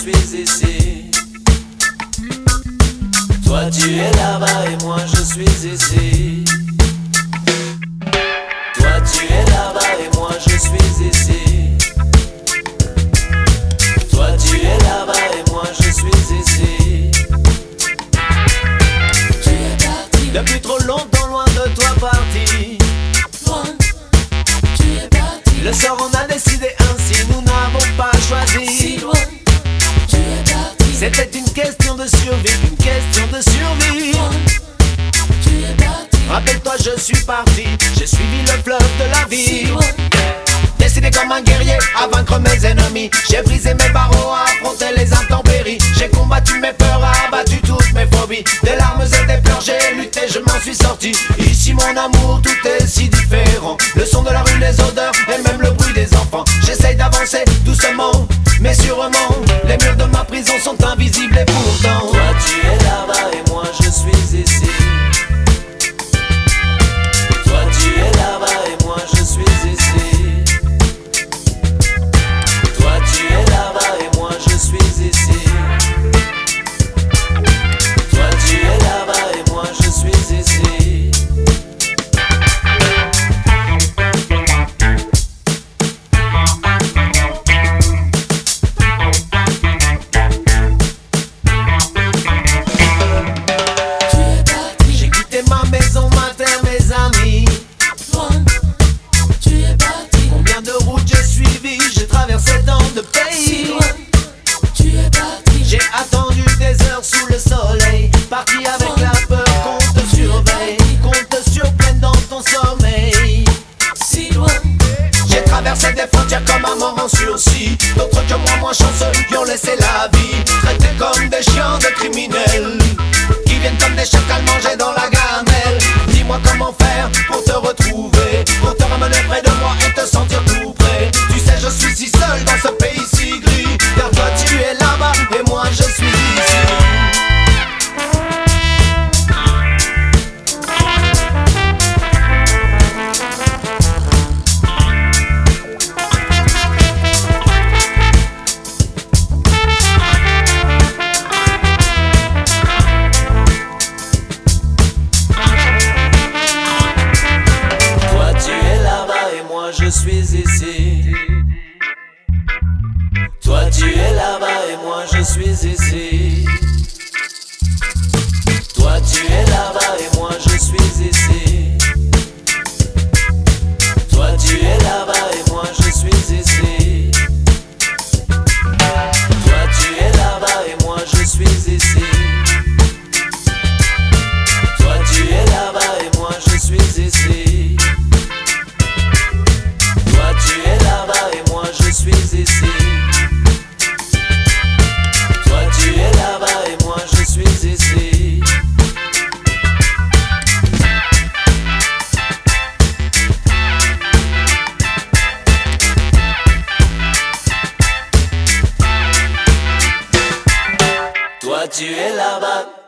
suis ici. Toi tu es là-bas et moi je suis ici. Toi tu es là-bas et moi je suis ici. Toi tu es là-bas et moi je suis ici. Tu es parti. Depuis trop longtemps loin de toi parti. Loin. Tu es parti. Le sort on a décidé ainsi, nous n'avons pas choisi. Si loin. Tu es parti. C'était une question de survie, une question de survie. Loin. Tu es parti. Rappelle-toi je suis parti, j'ai suivi le fleuve de la Si vie. loin. Décidé comme un guerrier à vaincre mes ennemis. J'ai brisé mes barreaux, à affronter les intempéries. J'ai combattu mes peurs, abattu toutes mes phobies. Des larmes et des pleurs, j'ai lutté, je m'en suis sorti. Ici mon amour, tout est si différent. Le son de la rue, les odeurs et même le bruit des enfants. J'essaye d'avancer doucement, mais sûrement. Les murs de ma prison sont invisibles et pourtant toi tu es là-bas et moi je suis ici. Toi tu es là-bas et moi je suis ici. Toi tu es là-bas et moi je suis ici. Toi tu es là-bas et moi je suis ici. Tu es parti. J'ai quitté ma maison, ma terre, mes amis. Loin. Tu es parti. Combien de routes j'ai suivies, j'ai traversé tant de Si pays. loin. Tu es parti. J'ai attendu des heures sous le soleil, parti avec la peur qu'on te surveille, qu'on te surprenne dans ton sommeil. Si loin. J'ai traversé des frontières comme un mort en sursis. D'autres que moi, moins chanceux, qui ont laissé la vie, traités comme des chiens de criminels, qui viennent comme des chacals manger dans la gamelle. Dis-moi comment faire pour te retrouver, pour te ramener près de moi et te sentir tout près. Tu sais, je suis si seul dans ce pays si gris, car toi tu es là-bas et moi je suis ici. Toi tu es là-bas et moi je suis ici. Toi tu es là-bas et moi je suis ici. Toi tu es là-bas et moi je suis ici. Toi tu es là-bas et moi je suis ici. Toi tu es là-bas et moi je suis ici. Toi tu es là-bas et moi je suis ici. Toi tu es là-bas et moi je suis ici. Toi tu es là-bas et moi je suis ici. Toi tu es là-bas.